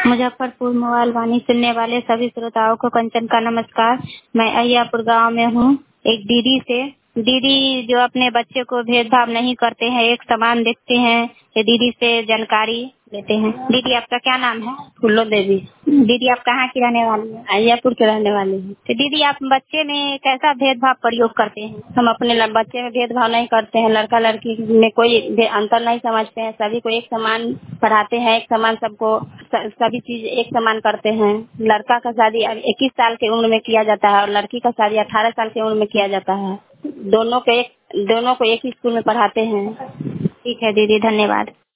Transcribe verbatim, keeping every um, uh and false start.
Muzaffarpur mobile वाणी सुनने वाले सभी श्रोताओं को कंचन का नमस्कार। मैं अहियापुर गांव में हूँ। एक दीदी से दीदी जो अपने बच्चे को भेदभाव नहीं करते हैं, एक समान देखते हैं, ये दीदी से जानकारी लेते हैं। दीदी आपका क्या नाम है? फूलो देवी। दीदी आप कहाँ की रहने वाली हैं? अहियापुर के रहने वाली हूँ। तो दीदी आप बच्चे में कैसा भेदभाव प्रयोग करते हैं? हम अपने ल- बच्चे में भेदभाव नहीं करते हैं। लड़का लड़की में कोई भे- अंतर नहीं समझते हैं। सभी को एक समान पढ़ाते हैं, एक समान सबको स- सभी चीज एक समान करते हैं। लड़का का शादी इक्कीस साल की उम्र में किया जाता है और लड़की का शादी अठारह साल की उम्र में किया जाता है। दोनों को एक दोनों को एक ही स्कूल में पढ़ाते हैं। ठीक है दीदी, धन्यवाद।